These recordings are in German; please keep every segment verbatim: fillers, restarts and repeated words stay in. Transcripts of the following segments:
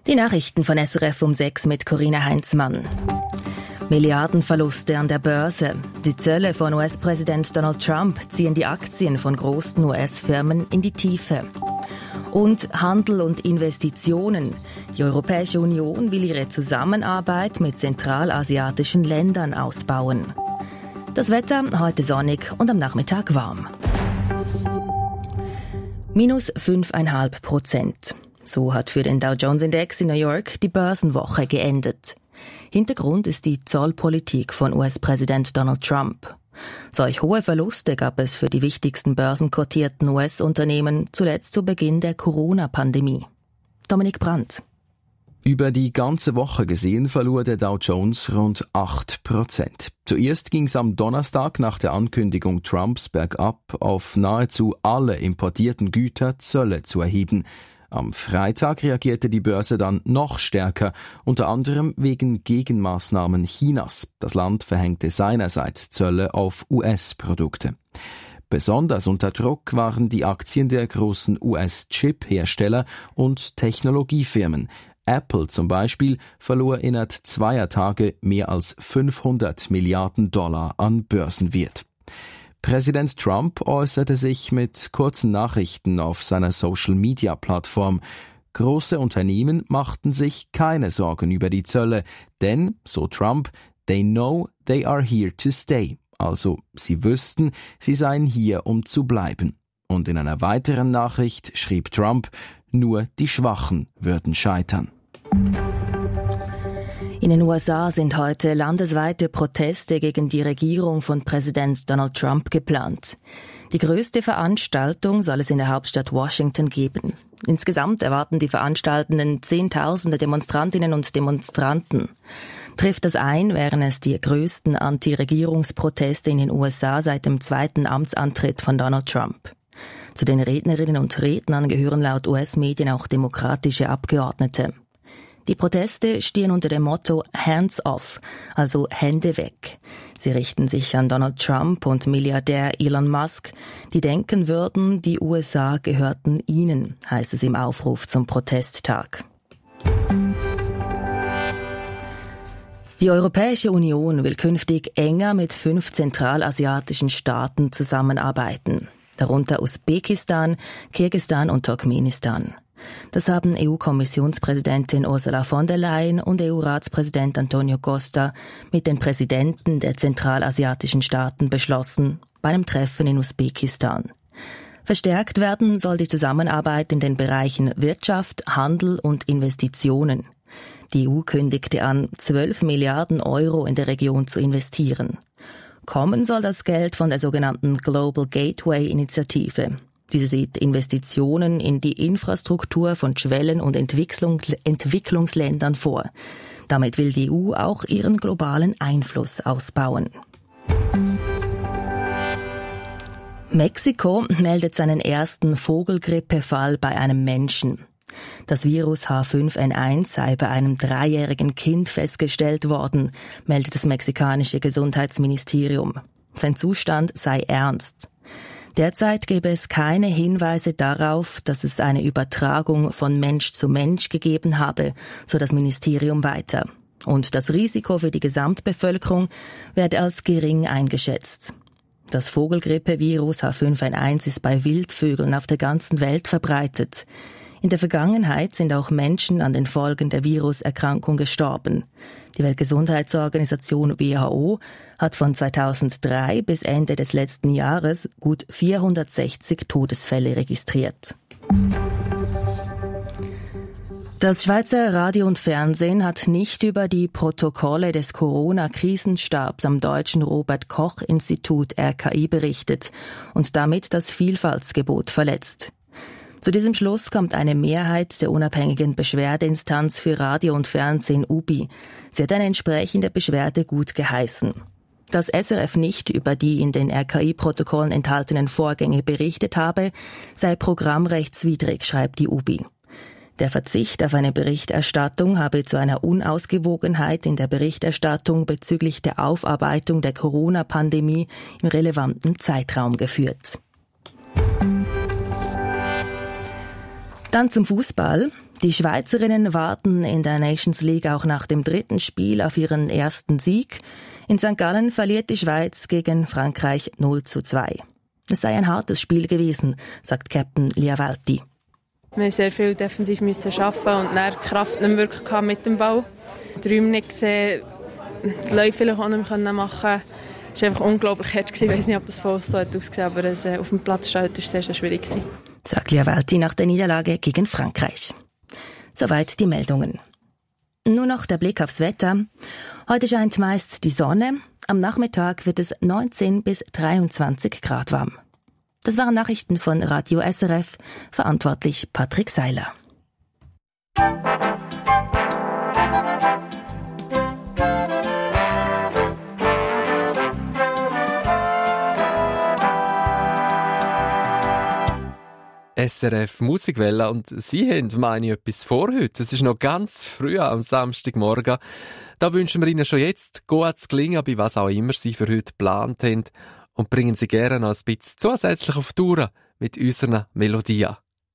Die Nachrichten von S R F um sechs mit Corinna Heinzmann. Milliardenverluste an der Börse. Die Zölle von U S-Präsident Donald Trump ziehen die Aktien von großen U S-Firmen in die Tiefe. Und Handel und Investitionen. Die Europäische Union will ihre Zusammenarbeit mit zentralasiatischen Ländern ausbauen. Das Wetter heute sonnig und am Nachmittag warm. Minus fünf Komma fünf Prozent. So hat für den Dow Jones Index in New York die Börsenwoche geendet. Hintergrund ist die Zollpolitik von U S-Präsident Donald Trump. Solch hohe Verluste gab es für die wichtigsten börsenkotierten U S-Unternehmen zuletzt zu Beginn der Corona-Pandemie. Dominik Brandt. Über die ganze Woche gesehen verlor der Dow Jones rund acht Prozent. Zuerst ging es am Donnerstag nach der Ankündigung Trumps bergab, auf nahezu alle importierten Güter Zölle zu erheben. Am Freitag reagierte die Börse dann noch stärker, unter anderem wegen Gegenmaßnahmen Chinas. Das Land verhängte seinerseits Zölle auf U S-Produkte. Besonders unter Druck waren die Aktien der großen U S-Chip-Hersteller und Technologiefirmen. Apple zum Beispiel verlor innerhalb zweier Tage mehr als fünfhundert Milliarden Dollar an Börsenwert. Präsident Trump äußerte sich mit kurzen Nachrichten auf seiner Social-Media-Plattform. Große Unternehmen machten sich keine Sorgen über die Zölle, denn, so Trump, they know they are here to stay. Also, sie wüssten, sie seien hier, um zu bleiben. Und in einer weiteren Nachricht schrieb Trump, nur die Schwachen würden scheitern. In den U S A sind heute landesweite Proteste gegen die Regierung von Präsident Donald Trump geplant. Die größte Veranstaltung soll es in der Hauptstadt Washington geben. Insgesamt erwarten die Veranstaltenden Zehntausende Demonstrantinnen und Demonstranten. Trifft das ein, wären es die größten Anti-Regierungsproteste in den U S A seit dem zweiten Amtsantritt von Donald Trump. Zu den Rednerinnen und Rednern gehören laut U S-Medien auch demokratische Abgeordnete. Die Proteste stehen unter dem Motto Hands off, also Hände weg. Sie richten sich an Donald Trump und Milliardär Elon Musk, die denken würden, die U S A gehörten ihnen, heißt es im Aufruf zum Protesttag. Die Europäische Union will künftig enger mit fünf zentralasiatischen Staaten zusammenarbeiten, darunter Usbekistan, Kirgisistan und Turkmenistan. Das haben E U-Kommissionspräsidentin Ursula von der Leyen und E U-Ratspräsident Antonio Costa mit den Präsidenten der zentralasiatischen Staaten beschlossen, bei einem Treffen in Usbekistan. Verstärkt werden soll die Zusammenarbeit in den Bereichen Wirtschaft, Handel und Investitionen. Die E U kündigte an, zwölf Milliarden Euro in der Region zu investieren. Kommen soll das Geld von der sogenannten Global Gateway-Initiative. Diese sieht Investitionen in die Infrastruktur von Schwellen- und Entwicklungs- Entwicklungsländern vor. Damit will die E U auch ihren globalen Einfluss ausbauen. Mexiko meldet seinen ersten Vogelgrippefall bei einem Menschen. Das Virus H fünf N eins sei bei einem dreijährigen Kind festgestellt worden, meldet das mexikanische Gesundheitsministerium. Sein Zustand sei ernst. Derzeit gebe es keine Hinweise darauf, dass es eine Übertragung von Mensch zu Mensch gegeben habe, so das Ministerium weiter. Und das Risiko für die Gesamtbevölkerung werde als gering eingeschätzt. Das Vogelgrippevirus H fünf N eins ist bei Wildvögeln auf der ganzen Welt verbreitet. In der Vergangenheit sind auch Menschen an den Folgen der Viruserkrankung gestorben. Die Weltgesundheitsorganisation W H O hat von zweitausenddrei bis Ende des letzten Jahres gut vierhundertsechzig Todesfälle registriert. Das Schweizer Radio und Fernsehen hat nicht über die Protokolle des Corona-Krisenstabs am Deutschen Robert-Koch-Institut R K I berichtet und damit das Vielfaltsgebot verletzt. Zu diesem Schluss kommt eine Mehrheit der unabhängigen Beschwerdeinstanz für Radio und Fernsehen U B I. Sie hat eine entsprechende Beschwerde gut geheißen. Dass S R F nicht über die in den R K I-Protokollen enthaltenen Vorgänge berichtet habe, sei programmrechtswidrig, schreibt die U B I. Der Verzicht auf eine Berichterstattung habe zu einer Unausgewogenheit in der Berichterstattung bezüglich der Aufarbeitung der Corona-Pandemie im relevanten Zeitraum geführt. Dann zum Fußball. Die Schweizerinnen warten in der Nations League auch nach dem dritten Spiel auf ihren ersten Sieg. In Sankt Gallen verliert die Schweiz gegen Frankreich null zu zwei. Es sei ein hartes Spiel gewesen, sagt Captain Liavalti. Wir mussten sehr viel defensiv arbeiten und dann die Kraft nicht mehr wirklich mit dem Ball. Die Räume nicht gesehen, die Läufe vielleicht auch nicht mehr machen. Es war einfach unglaublich hart. Ich weiß nicht, ob das von uns so ausgesehen hat, aber es, auf dem Platz stehen, war sehr, sehr schwierig. Sagt Liavalti nach der Niederlage gegen Frankreich. Soweit die Meldungen. Nur noch der Blick aufs Wetter. Heute scheint meist die Sonne. Am Nachmittag wird es neunzehn bis dreiundzwanzig Grad warm. Das waren Nachrichten von Radio S R F, verantwortlich Patrick Seiler. S R F Musikwelle und Sie haben, meine ich, etwas vor heute. Es ist noch ganz früh am Samstagmorgen. Da wünschen wir Ihnen schon jetzt gutes Gelingen, bei was auch immer Sie für heute geplant haben, und bringen Sie gerne noch ein bisschen zusätzlich auf die Tour mit unseren Melodien.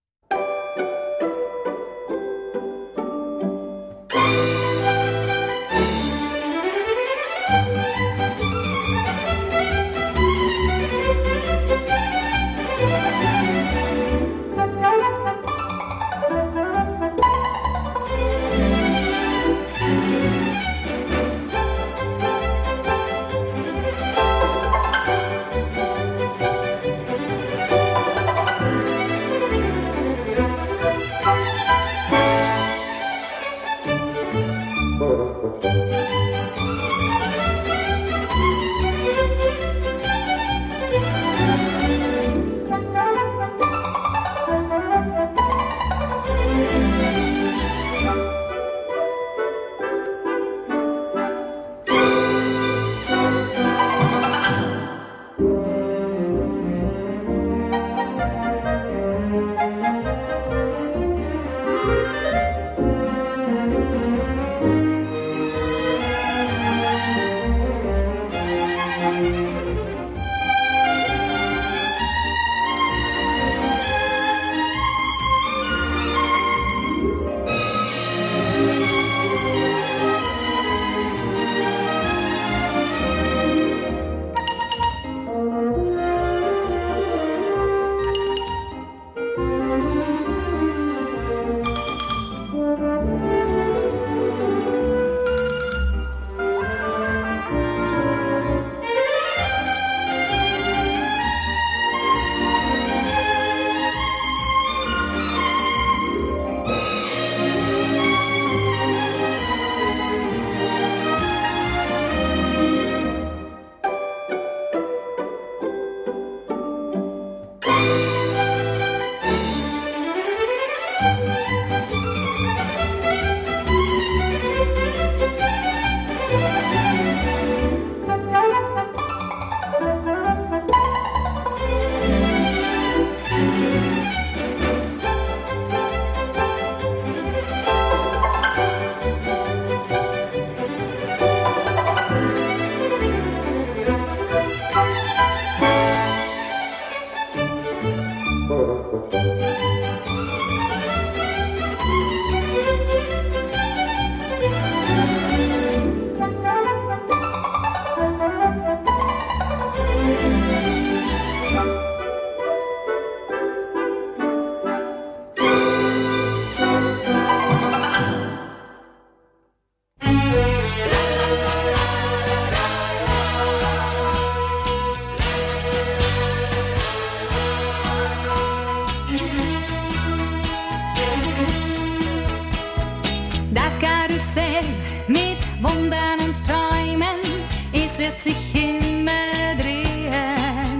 Das Karussell mit Wundern und Träumen, es wird sich immer drehen.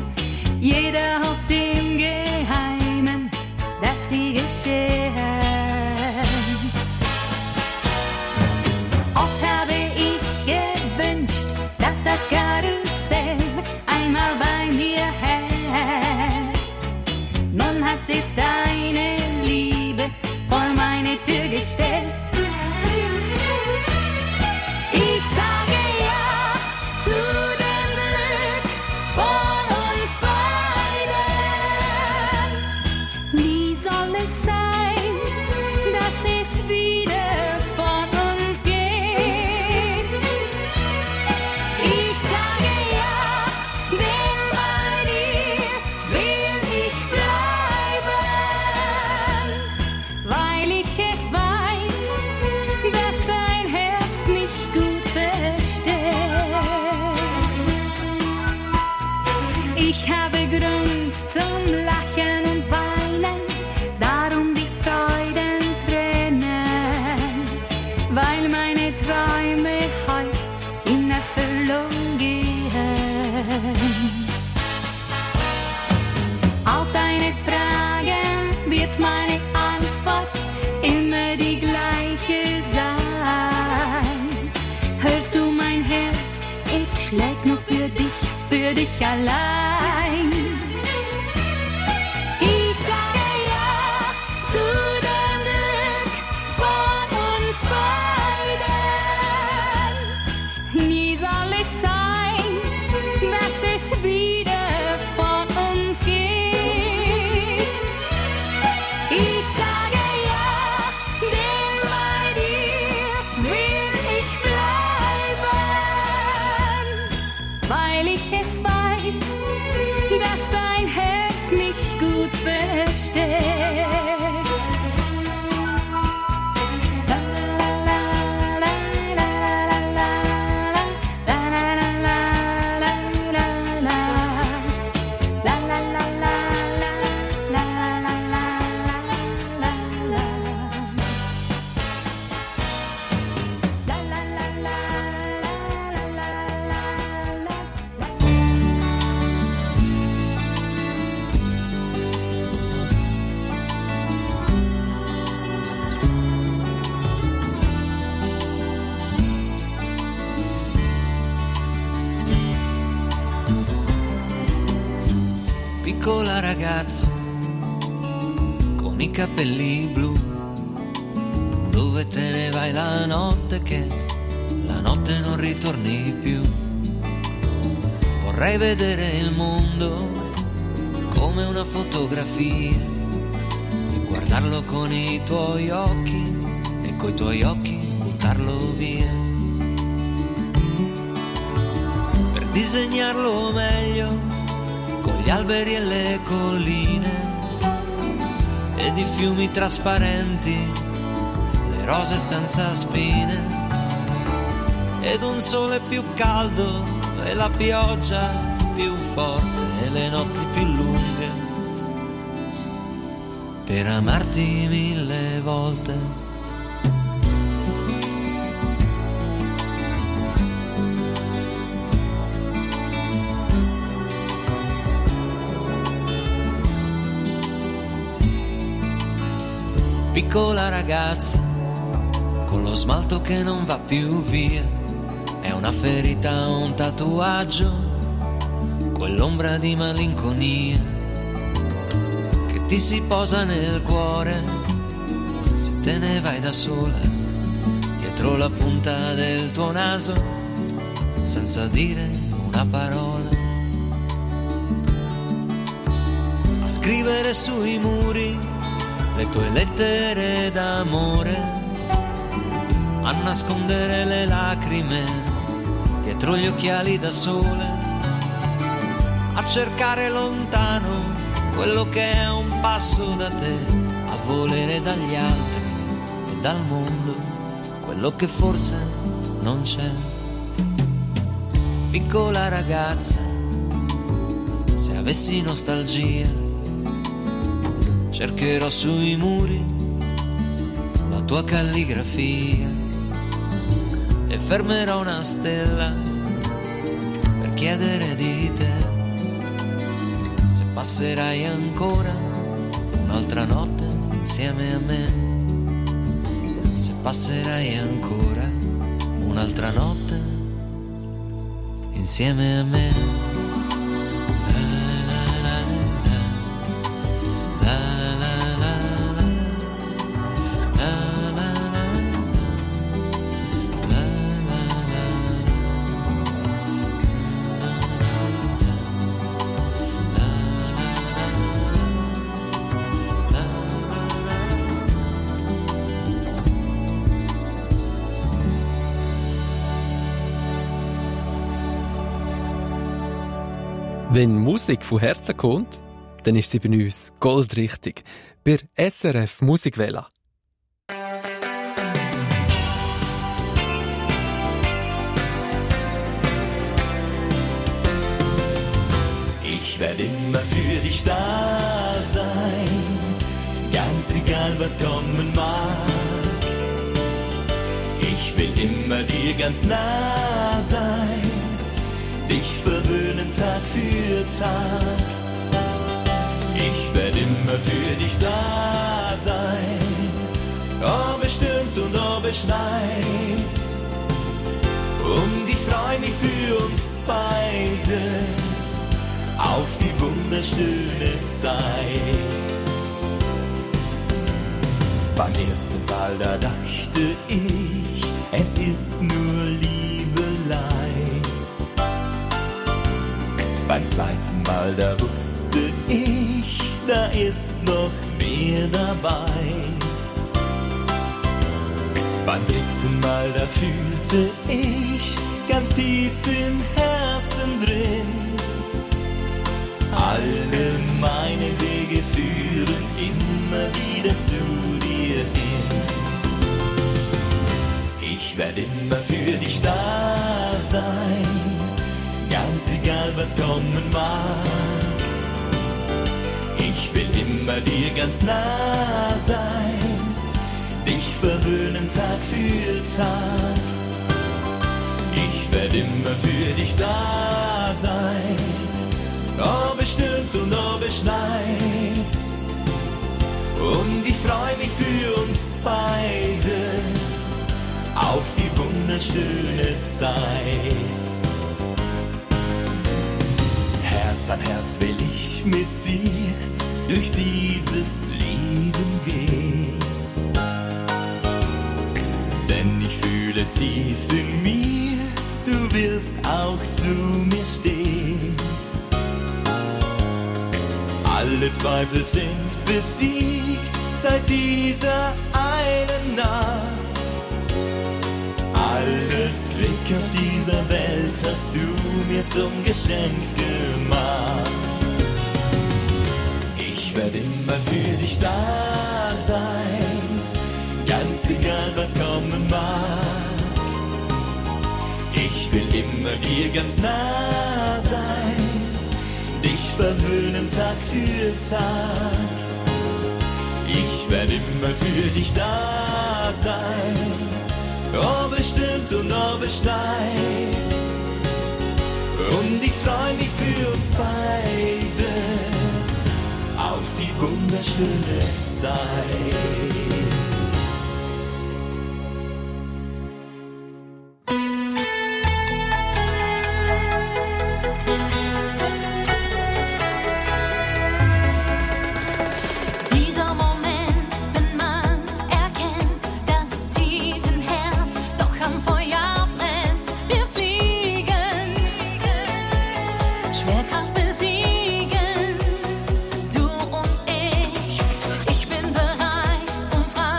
Jeder hofft im Geheimen, dass sie geschehen. Oft habe ich gewünscht, dass das Karussell einmal bei mir hält. Nun hat es deine Liebe vor meine Tür gestellt. Ich sage ja zu dem Glück von uns beiden. Wie soll es sein, Ich habe Grund zum Lachen und Weinen, darum die Freudentränen, weil meine Träume heut in Erfüllung gehen. Auf deine Fragen wird meine Antwort immer die gleiche sein. Hörst du, mein Herz, es schlägt nur für dich, für dich allein. Ich sage ja zu dem Glück von uns beiden. Nie soll es sein, dass es wieder von uns geht. Ich sage ja, denn bei dir will ich bleiben, weil ich es weiß, dass dein Herz mich gut versteht. La la la la la la la la la la la la la la la la la Piccola ragazza con i capelli blu, dove te ne vai la notte che la notte non ritorni più? Vorrei vedere il mondo come una fotografia e guardarlo con i tuoi occhi e coi tuoi occhi buttarlo via, per disegnarlo meglio con gli alberi e le colline ed i fiumi trasparenti, le rose senza spine, ed un sole più caldo e la pioggia più forte e le notti più lunghe, per amarti mille volte. Piccola ragazza con lo smalto che non va più via, è una ferita o un tatuaggio, quell'ombra di malinconia che ti si posa nel cuore se te ne vai da sola, dietro la punta del tuo naso, senza dire una parola, a scrivere sui muri le tue lettere d'amore, a nascondere le lacrime dietro gli occhiali da sole, a cercare lontano quello che è un passo da te, a volere dagli altri e dal mondo quello che forse non c'è. Piccola ragazza, se avessi nostalgia, cercherò sui muri la tua calligrafia e fermerò una stella per chiedere di te se passerai ancora un'altra notte insieme a me, se passerai ancora un'altra notte insieme a me. Wenn Musik von Herzen kommt, dann ist sie bei uns goldrichtig. Bei S R F Musikwelle. Ich Ich werde immer für dich da sein, ganz egal was kommen mag. Ich will immer dir ganz nah sein, dich verwöhnen Tag für Tag. Ich werde immer für dich da sein, ob es stürmt und ob es schneit. Und ich freu mich für uns beide auf die wunderschöne Zeit. Beim ersten Mal, da dachte ich, es ist nur Liebelei. Beim zweiten Mal, da wusste ich, da ist noch mehr dabei. Beim dritten Mal, da fühlte ich ganz tief im Herzen drin, alle meine Wege führen immer wieder zu dir hin. Ich werde immer für dich da sein, ganz egal was kommen mag. Ich will immer dir ganz nah sein, dich verwöhnen Tag für Tag. Ich werde immer für dich da sein, ob es stürmt und ob es schneit. Und ich freu mich für uns beide auf die wunderschöne Zeit. Herz an Herz will ich mit dir durch dieses Leben gehen. Denn ich fühle tief in mir, du wirst auch zu mir stehen. Alle Zweifel sind besiegt seit dieser einen Nacht. Alles Glück auf dieser Welt hast du mir zum Geschenk gemacht. Ich werde immer für dich da sein, ganz egal was kommen mag. Ich will immer dir ganz nah sein, dich verwöhnen Tag für Tag. Ich werde immer für dich da sein, ob es stürmt und ob es schneit. Und ich freu mich für uns beide auf die wunderschöne Zeit. Schwerkraft besiegen, du und ich. Ich bin bereit und frei.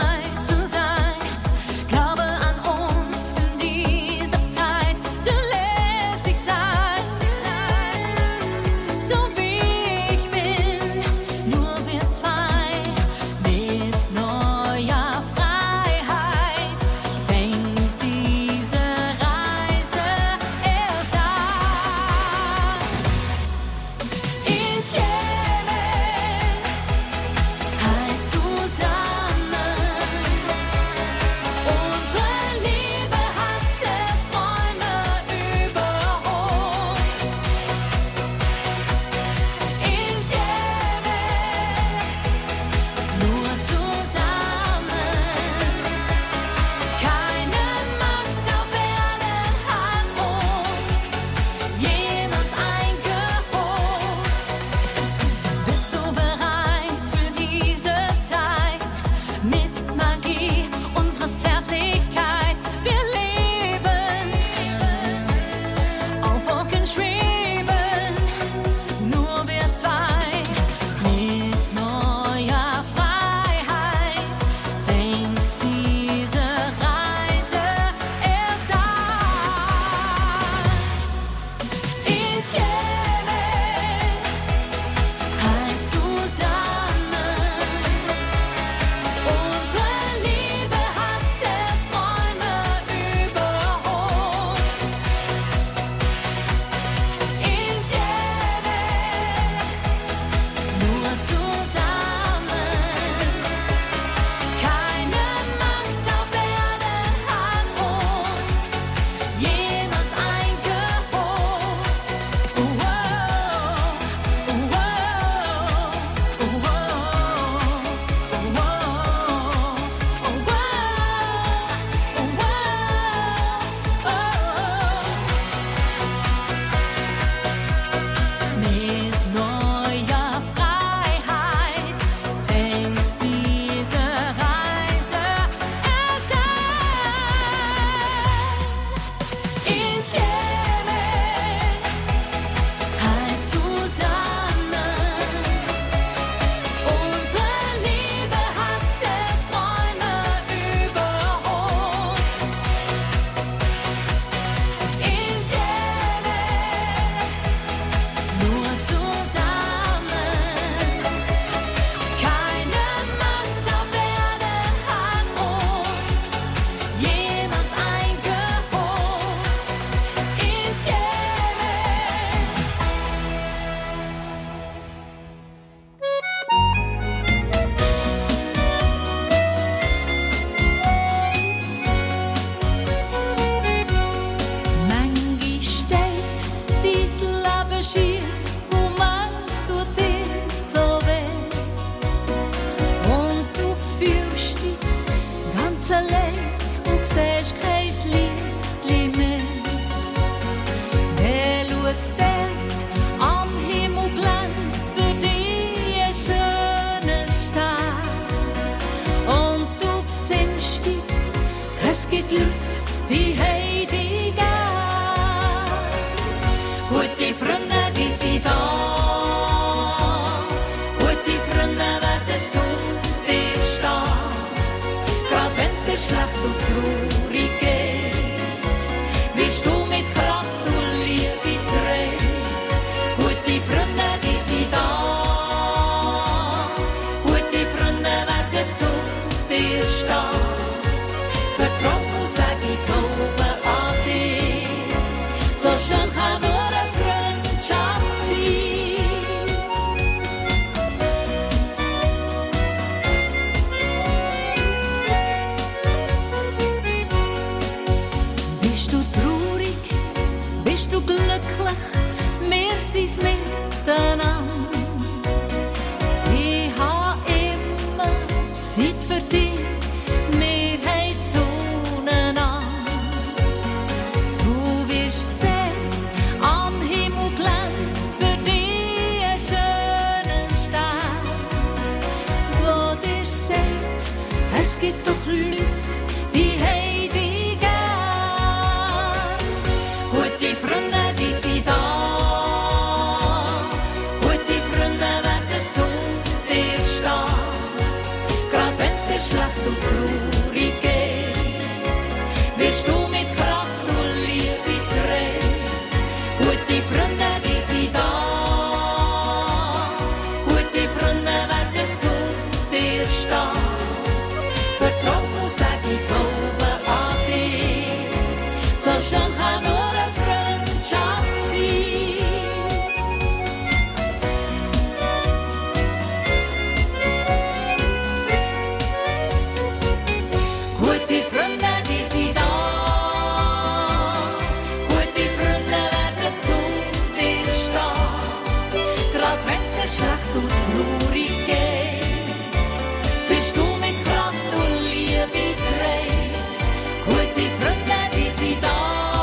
dir schlecht und traurig geht, bist du mit Kraft und Liebe gedreht. Gute Freunde, die sind da.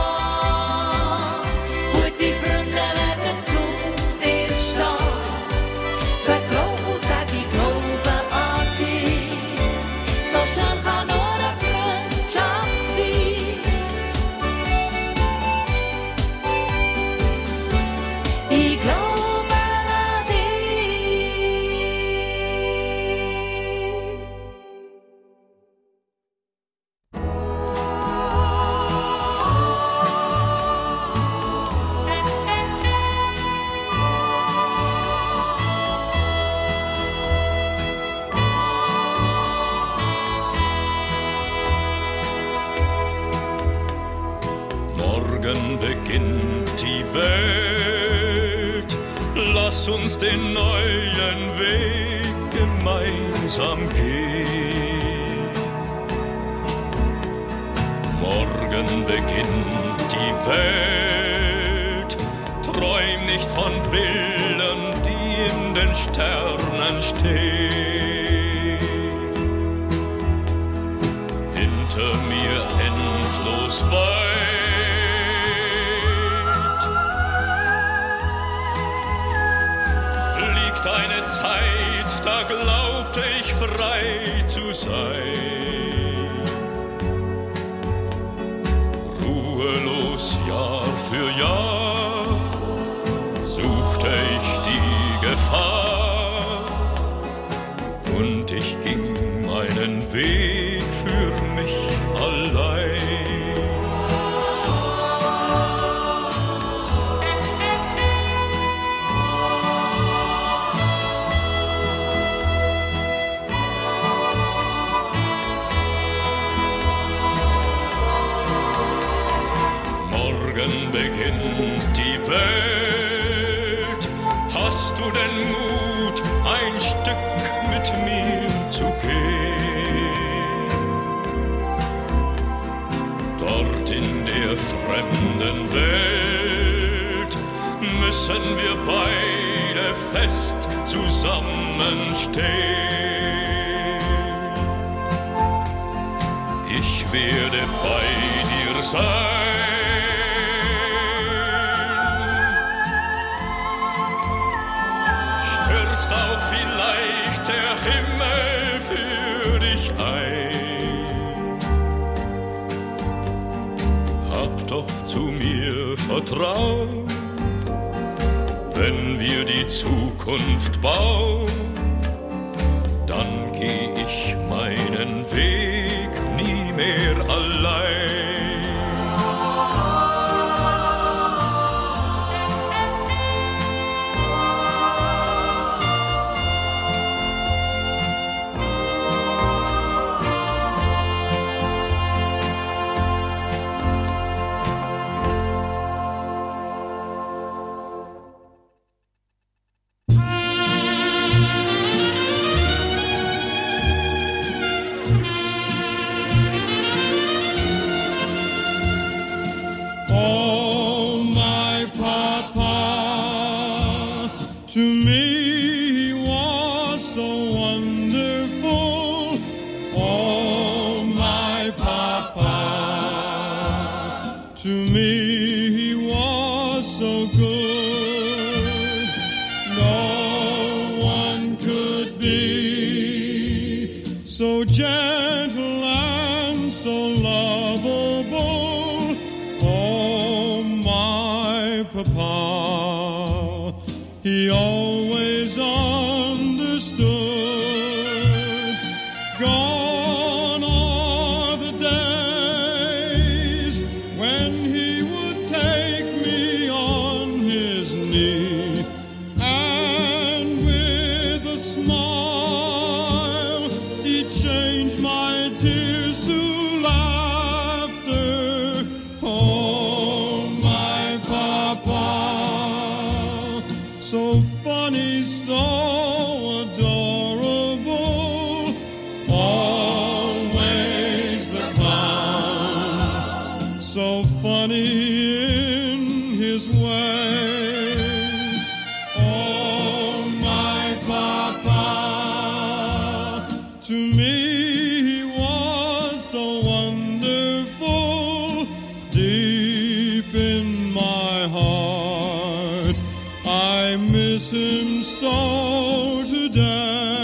Gute Freunde werden zu dir stehen. Vertrau und sag, ich glaube an dich. So schön kann nur eine Freundschaft sein. Ich glaube an dich. Morgen beginnt die Welt, lass uns den neuen Weg gemeinsam gehen. Morgen beginnt die Welt, träum nicht von Bildern, die in den Sternen stehen. Hinter mir endlos weit liegt eine Zeit, da glaubte ich frei zu sein. Ruhelos Jahr für Jahr suchte ich die Gefahr und ich ging meinen Weg für mich allein. Morgen beginnt die Welt. Hast du den Mut, ein Stück mit mir zu gehen? Dort in der fremden Welt müssen wir beide fest zusammenstehen. Ich werde bei dir sein. Stürzt auch vielleicht der Himmel für dich ein. Hab doch zu mir Vertrauen, wenn wir die Zukunft bauen, dann geh ich meinen Weg nie mehr allein. Oh, my papa, to me he was so wonderful. Oh, my papa, to me he was so good. No one could be so gentle and so lovable. Oh, my papa, he always understood. Gone are the days when he would take me on his knee, and with a smile he'd change my tears to laughter. Oh, my papa, so funny, so adorable, always the clown, so funny in his ways. Oh, my so today.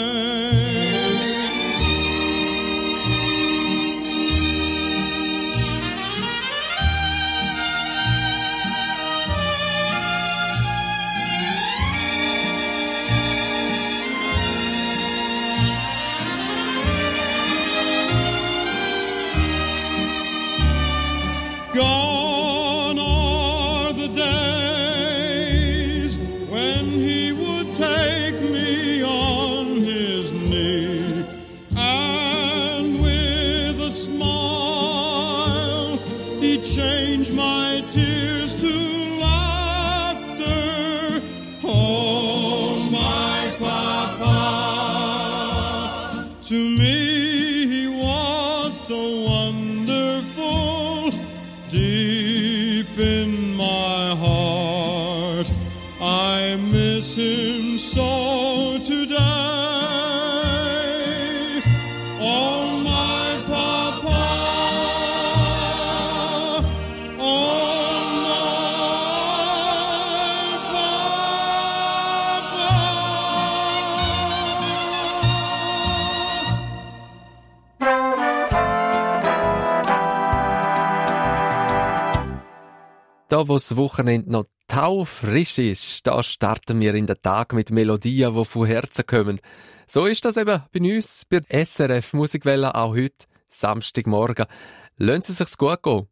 Gone are the days when he would take me on his knee, and with a smile he'd change my tears to laughter. Oh, my papa, to me he was so wonderful. Deep in my heart, I miss him so today. Oh, my papa, oh, my papa. Da, wo das Wochenende noch taufrisch ist, da starten wir in den Tag mit Melodien, die von Herzen kommen. So ist das eben bei uns, bei S R F Musikwelle, auch heute, Samstagmorgen. Lassen Sie sich's gut gehen.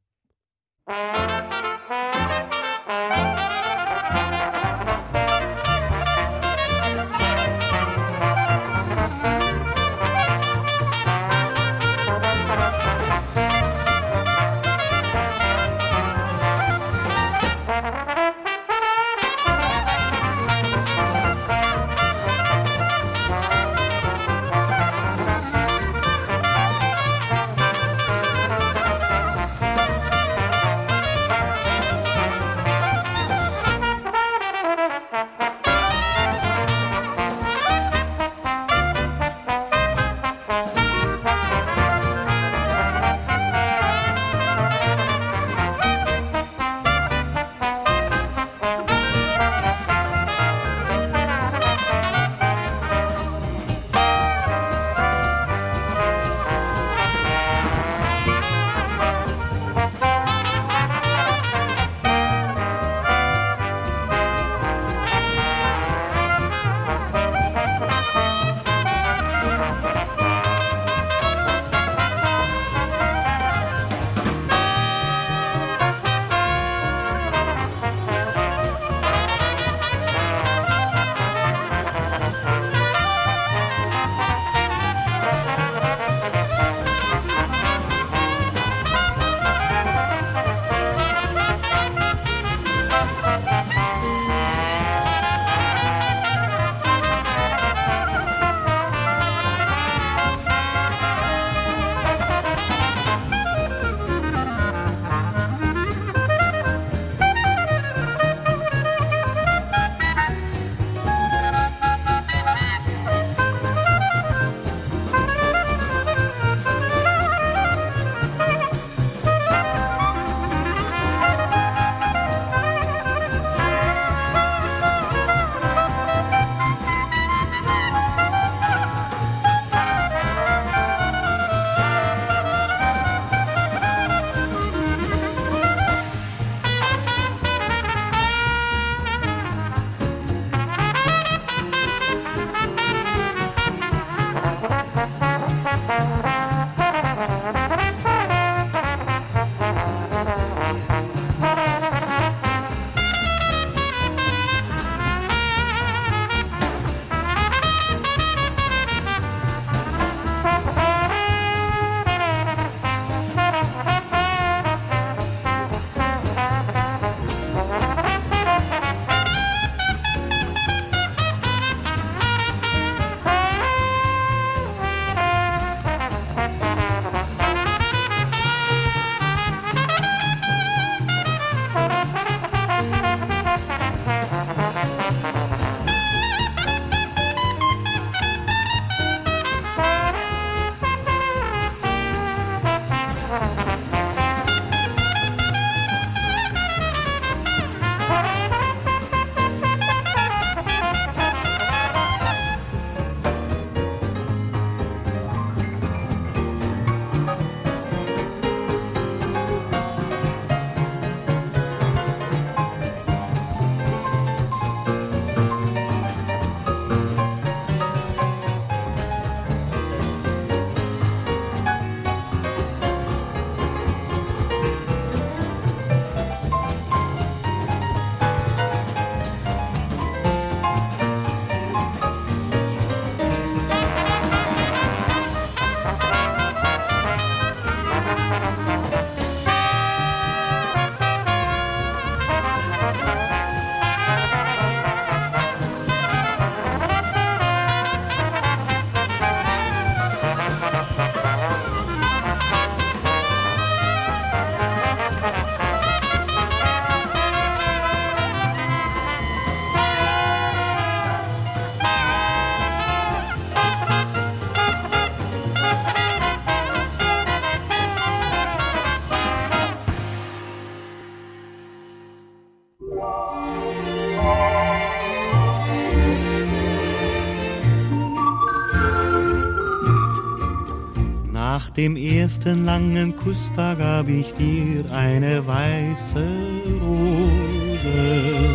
Nach dem ersten langen Kuss, da gab ich dir eine weiße Rose.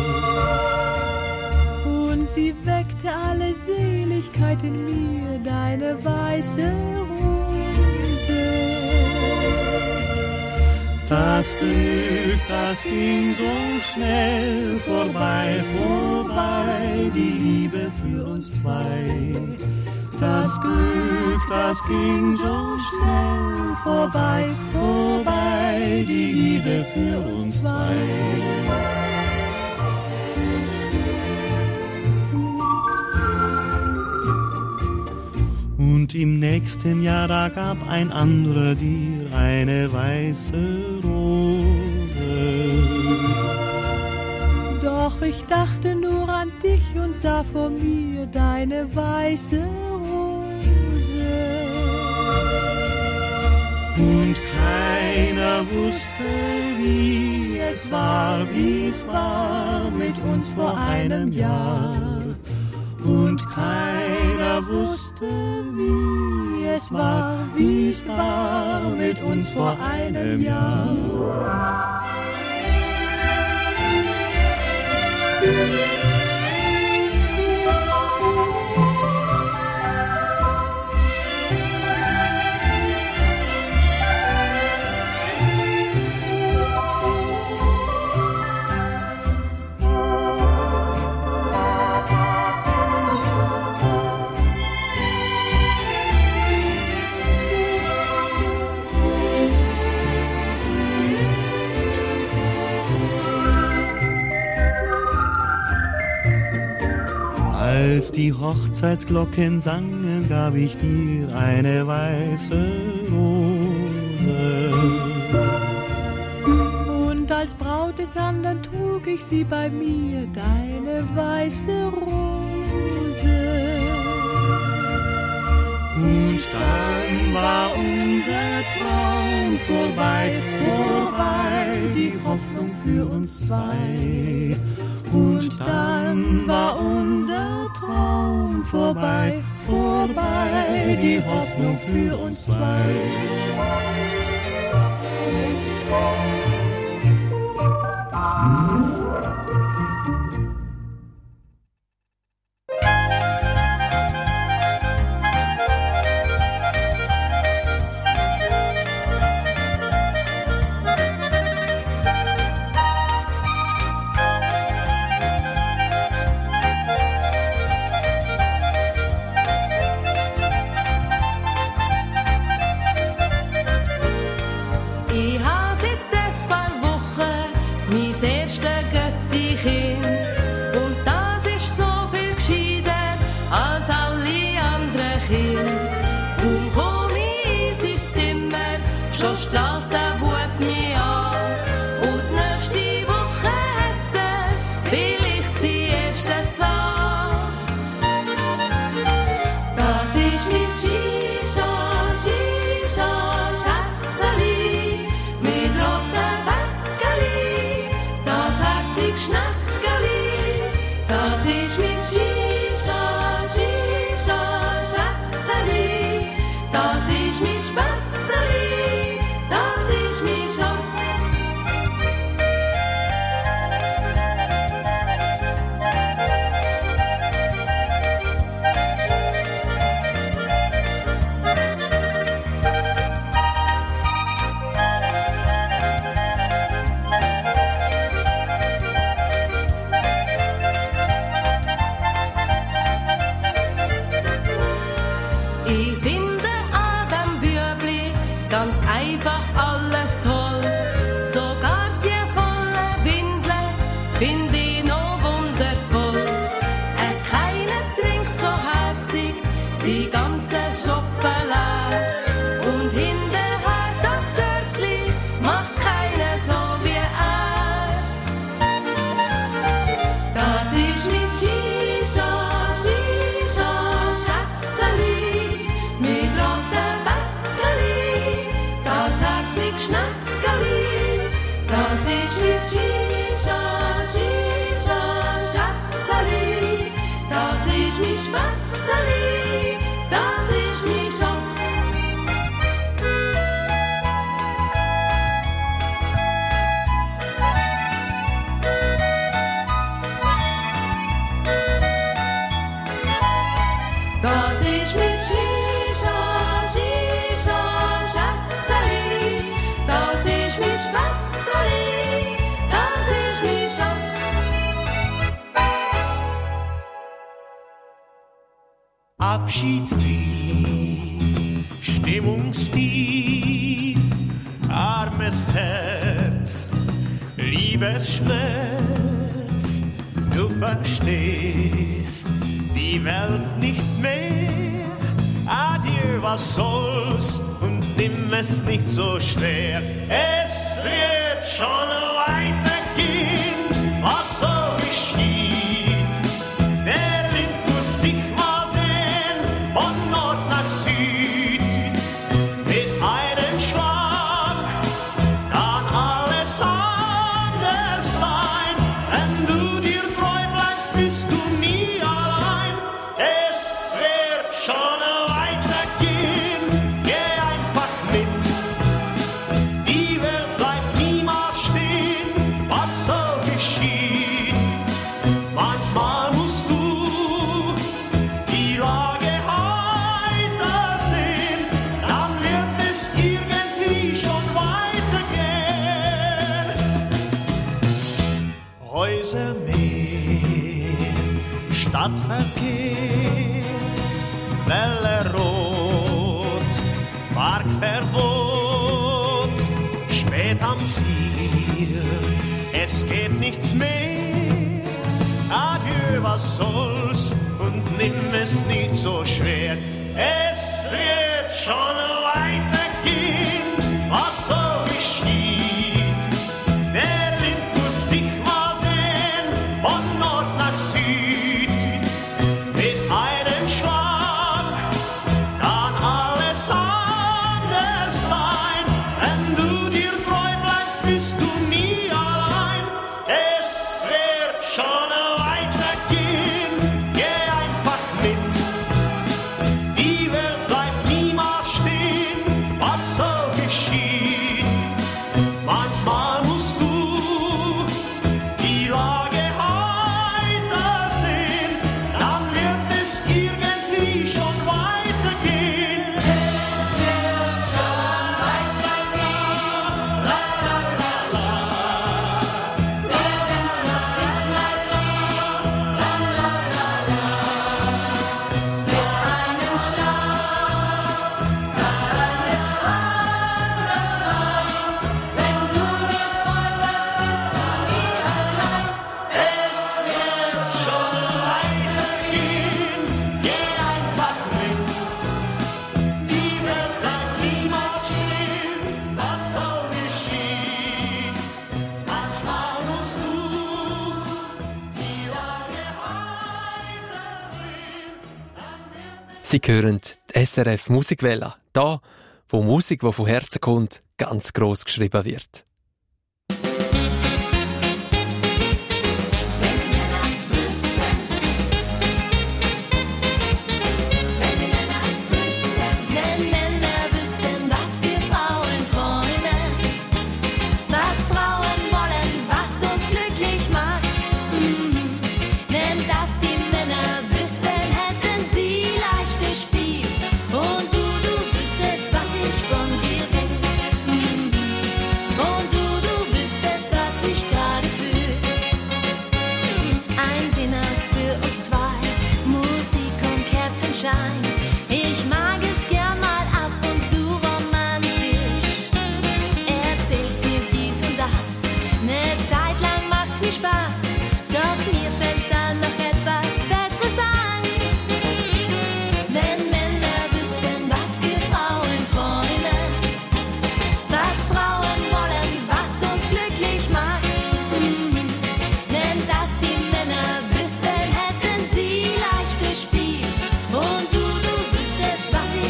Und sie weckte alle Seligkeit in mir, deine weiße Rose. Das Glück, das ging so schnell vorbei, vorbei, die Liebe für uns zwei. Das Glück, das ging so schnell vorbei, vorbei, die Liebe für uns zwei. Und im nächsten Jahr, da gab ein anderer dir eine weiße Rose. Doch ich dachte nur an dich und sah vor mir deine weiße Rose. Und keiner wusste, wie es war, wie es war mit uns vor einem Jahr. Und keiner wusste, wie es war, wie es war mit uns vor einem Jahr. Als die Hochzeitsglocken sangen, gab ich dir eine weiße Rose. Und als Braut des anderen trug ich sie bei mir, deine weiße Rose. Und dann war unser Traum vorbei, vorbei, die Hoffnung für uns zwei. Und dann war unser Traum vorbei, vorbei, die Hoffnung für uns zwei. Das ist mein Shisha, Shisha, Schatzeli. Das ist mein Spätzeli, das ist mein Schatz. Abschiedsbrief, stimmungstief, armes Herz, Liebesschmerz. Du verstehst die Welt nicht mehr. Adieu, was soll's, und nimm es nicht so schwer. Es wird schon weitergehen, was so geschieht. Der Wind muss sich mal drehen, von Nord nach Süd. Mit einem Schlag kann alles anders sein. Wenn du dir treu bleibst, bist du nie allein. Es wird schon weitergehen, geh einfach mit. Die Welt bleibt niemals stehen, was so geschieht. Manchmal musst du die Lage heiter sehen, dann wird es irgendwie schon weitergehen. Häuser, Meer, Stadtverkehr, Welle rot, Parkverbot, spät am Ziel, es geht nichts mehr. Adieu, was soll's, und nimm es nicht so schwer. Es wird schon weitergehen, was so geschieht. Der Wind muss sich mal drehen, von Nord nach Süd. Mit einem Schlag kann alles anders sein. Wenn du dir treu bleibst, bist du nie allein. Es wird schon weitergehen, geh einfach mit. Die Welt bleibt niemals stehen, was so geschieht. Manchmal musst du die Lage heiter sehen, dann wird es irgendwie schon weitergehen. Es wird schon weitergehen, was soll geschehen? Der Wind muss sich mal drehen, von Nord nach Süd. Mit einem Schlag kann alles anders sein. Wenn du dir treu bleibst, bist du nie allein. Es wird schon weitergehen, geh einfach mit. Die Welt bleibt niemals stehen, was so geschieht. Manchmal musst du die Lage heiter sehen, dann wird Sie hören die S R F Musikwelle. Da, wo Musik, die von Herzen kommt, ganz gross geschrieben wird. Wenn Männer wüssten, was wir Frauen träumen, was Frauen wollen, was uns glücklich macht. Mhm. Wenn das die Männer wüssten, hätten sie leichtes Spiel. Und du, du wüsstest, was ich von dir will. Mhm. Und du, du wüsstest, was ich gerade fühl. Ein Dinner für uns zwei, Musik und Kerzenschein. Ich mag es gern mal ab und zu romantisch. Erzählst mir dies und das, ne Zeit lang macht's mir Spaß. Doch mir fällt dann noch etwas Besseres ein. Wenn Männer wüssten, was wir Frauen träumen, was Frauen wollen, was uns glücklich macht. Mhm. Wenn das die Männer wüssten, hätten sie leichtes Spiel. Und du, du wüsstest, was ich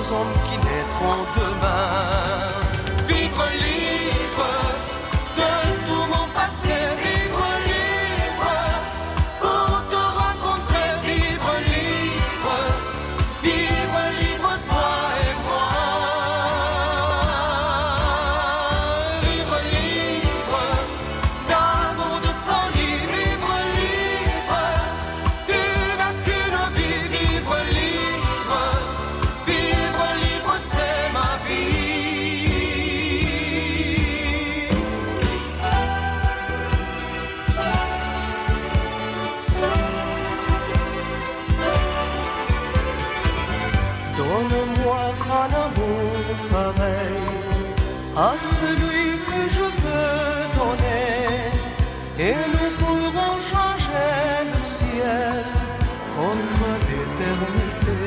hommes qui naîtront demain. Vivre libre de tout mon passé, vivre libre pour te rencontrer, vivre libre, vivre libre toi et moi. Vivre libre d'amour, de folie, vivre libre, tu n'as qu'une vie, vivre libre, vivre libre c'est ma vie. Donne-moi un amour pareil à celui que je veux donner, et nous pourrons changer le ciel contre l'éternité.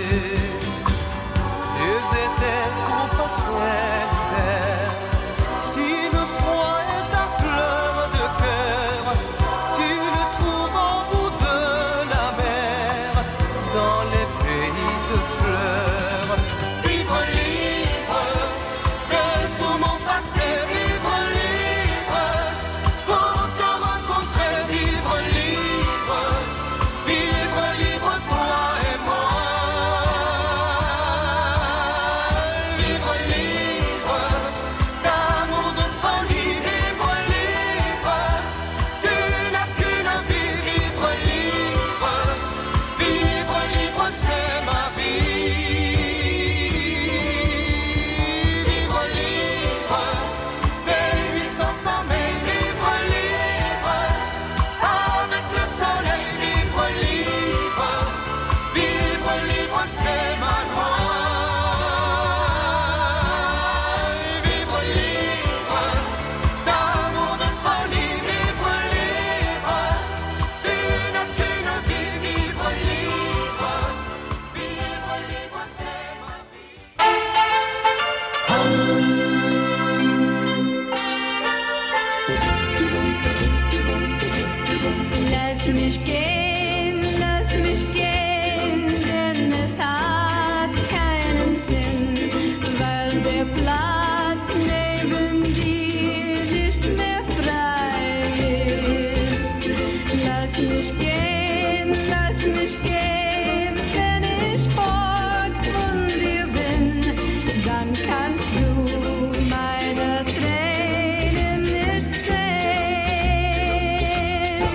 Les étés pour passer l'hiver, si le froid est ta fleur de cœur, tu le trouves au bout de la mer, dans les pays de fleurs. Vivre libre de tout mon passé, vivre libre pour te rencontrer, vivre libre, vivre libre toi et moi. Vivre libre d'amour, de folie, vivre libre, tu n'as qu'une vie, vivre libre, vivre libre c'est ma vie. Vivre libre des nuits sans sommeil, vivre libre avec le soleil, vivre libre, vivre libre c'est ma loi. Vivre libre d'amour, de folie, vivre libre, tu n'as qu'une vie, vivre libre, vivre libre c'est ma vie. Lass mich gehen, lass mich gehen, denn es hat keinen Sinn, weil der Platz neben dir nicht mehr frei ist. Lass mich gehen, lass mich gehen, wenn ich fort von dir bin, dann kannst du meine Tränen nicht sehen.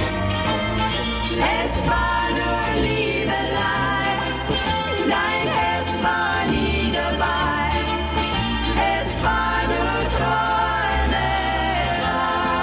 Es war nur Liebelei, dein Herz war nie dabei. Es war nur Träumerei.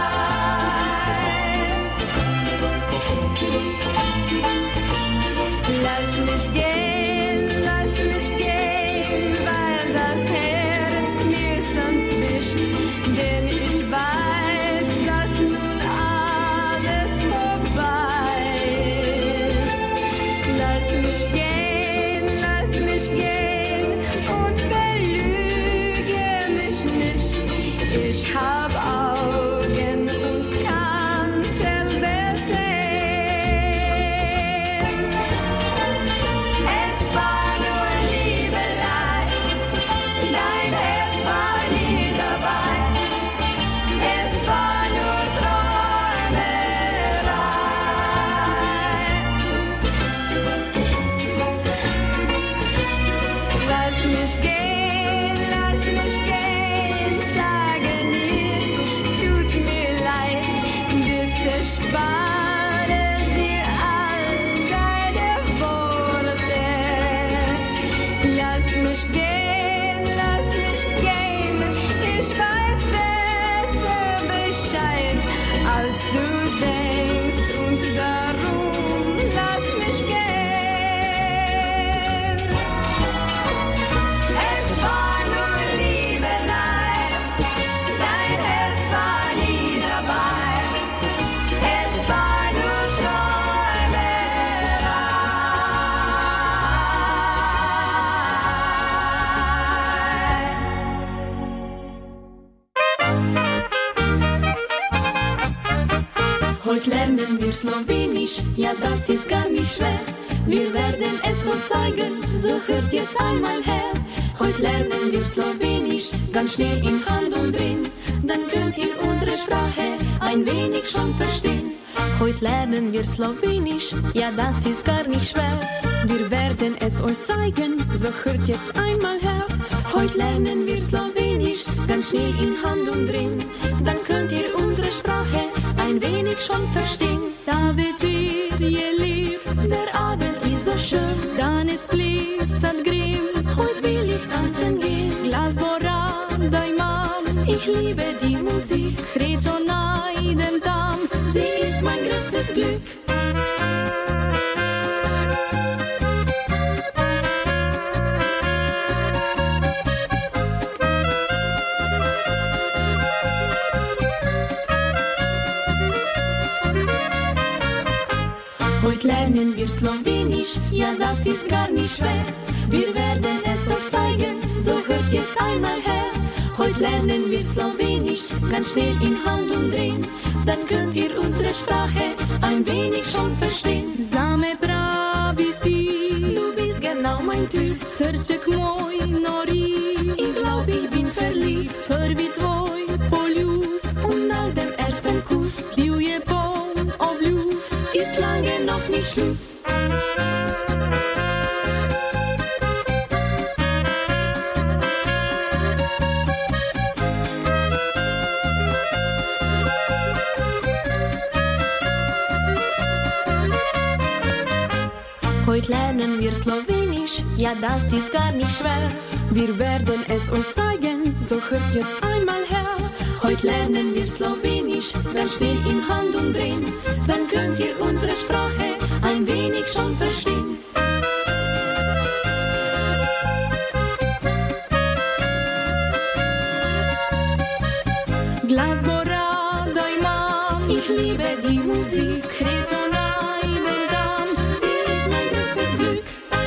Lass mich gehen, lass mich gehen, weil das Herz mir sanft wischt, denn ich weiß, dass nun alles vorbei ist. Lass mich gehen, lass mich gehen und belüge mich nicht. Ich hab Augen und kann selber sehen. Es war nur Liebelei, dein Herz war nie dabei. Es war nur Träumerei. Lass mich gehen, lass mich gehen, sage nicht, tut mir leid, bitte spare dir all deine Worte. Lass mich gehen, lass mich gehen, ich weiß besser Bescheid, als du denkst, und darum lass mich gehen. Es war nur Liebelei, dein Herz war nie dabei. Es war nur Träumerei. Heute lernen wir's noch wenig, ja das ist gar nicht schwer. Wir werden es noch zeigen, so hört jetzt einmal her. Heute lernen wir Slowenisch, ganz schnell in Handumdrehen. Dann könnt ihr unsere Sprache ein wenig schon verstehen. Heute lernen wir Slowenisch, ja das ist gar nicht schwer. Wir werden es euch zeigen, so hört jetzt einmal her. Heute lernen wir Slowenisch, ganz schnell in Handumdrehen. Dann könnt ihr unsere Sprache ein wenig schon verstehen. Da večer je lieb, der Abend ist so schön. Dann ist Bliss und Grimm, heute will ich tanzen gehen. Glasbora, dein Mann, ich liebe die Musik. Srečona idem tam, sie ist mein größtes Glück. Heute lernen wir Slowenisch, ja das ist gar nicht schwer. Wir werden es euch zeigen, so hört jetzt einmal her. Heute lernen wir Slowenisch, ganz schnell in Handumdrehen. Dann könnt ihr unsere Sprache ein wenig schon verstehen. Same pravi si, du bist genau mein Typ. Srček moj nori, ich glaub ich bin verliebt. Prvi tvoj poljub und nach dem ersten Kuss bio je poln obljub, ist lange noch nicht Schluss. Heute lernen wir Slowenisch, ja das ist gar nicht schwer. Wir werden es euch zeigen, so hört jetzt einmal her. Heute lernen wir Slowenisch, ganz schnell in Handumdrehen. Dann könnt ihr unsere Sprache ein wenig schon verstehen. Glasbora, dein Mann, ich liebe die Musik. Srečona idem tam, sie ist mein größtes Glück.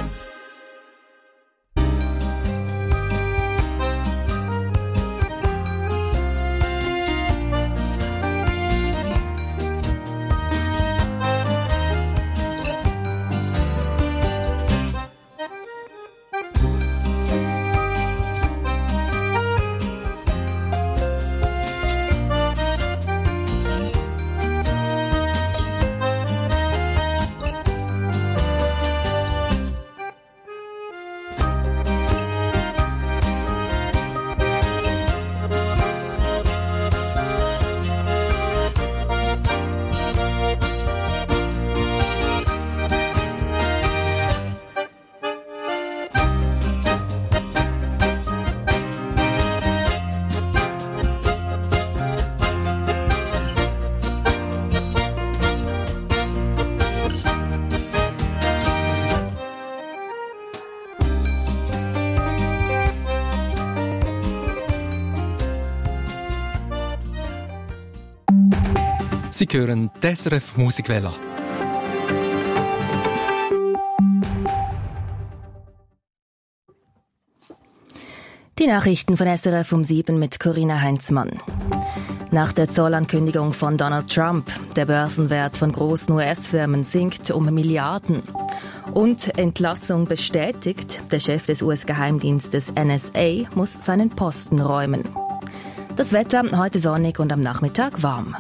Sie hören die S R F Musikwelle. Die Nachrichten von S R F um sieben mit Corinna Heinzmann. Nach der Zollankündigung von Donald Trump, der Börsenwert von großen U S-Firmen sinkt um Milliarden. Und Entlassung bestätigt, der Chef des U S-Geheimdienstes N S A muss seinen Posten räumen. Das Wetter heute sonnig und am Nachmittag warm.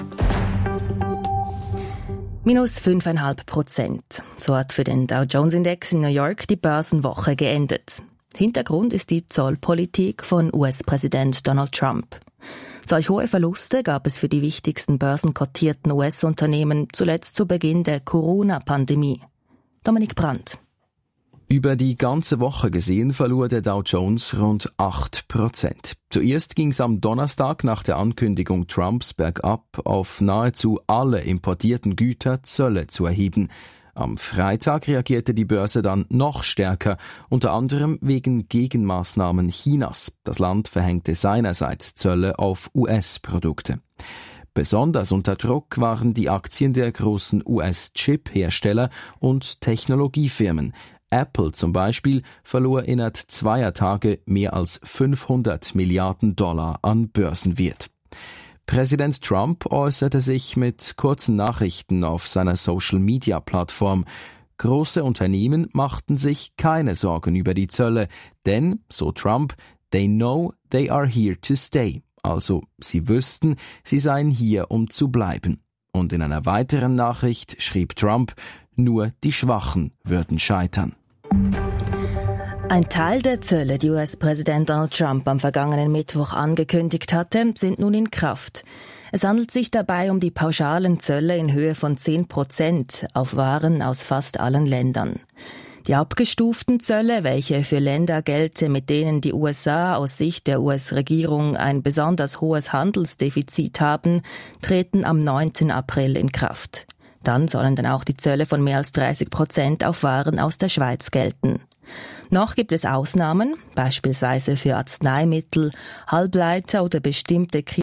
Minus fünfeinhalb Prozent. So hat für den Dow Jones Index in New York die Börsenwoche geendet. Hintergrund ist die Zollpolitik von U S-Präsident Donald Trump. Solch hohe Verluste gab es für die wichtigsten börsenkotierten U S-Unternehmen zuletzt zu Beginn der Corona-Pandemie. Dominik Brandt. Über die ganze Woche gesehen verlor der Dow Jones rund acht Prozent. Zuerst ging es am Donnerstag nach der Ankündigung Trumps bergab, auf nahezu alle importierten Güter Zölle zu erheben. Am Freitag reagierte die Börse dann noch stärker, unter anderem wegen Gegenmaßnahmen Chinas. Das Land verhängte seinerseits Zölle auf U S-Produkte. Besonders unter Druck waren die Aktien der großen U S-Chip-Hersteller und Technologiefirmen. Apple zum Beispiel verlor innerhalb zweier Tage mehr als fünfhundert Milliarden Dollar an Börsenwert. Präsident Trump äußerte sich mit kurzen Nachrichten auf seiner Social-Media-Plattform. große Unternehmen machten sich keine Sorgen über die Zölle, denn, so Trump, they know they are here to stay. Also, sie wüssten, sie seien hier, um zu bleiben. Und in einer weiteren Nachricht schrieb Trump, nur die Schwachen würden scheitern. Ein Teil der Zölle, die U S-Präsident Donald Trump am vergangenen Mittwoch angekündigt hatte, sind nun in Kraft. Es handelt sich dabei um die pauschalen Zölle in Höhe von zehn Prozent auf Waren aus fast allen Ländern. Die abgestuften Zölle, welche für Länder gelten, mit denen die U S A aus Sicht der U S-Regierung ein besonders hohes Handelsdefizit haben, treten am neunten April in Kraft. Dann sollen dann auch die Zölle von mehr als dreißig Prozent auf Waren aus der Schweiz gelten. Noch gibt es Ausnahmen, beispielsweise für Arzneimittel, Halbleiter oder bestimmte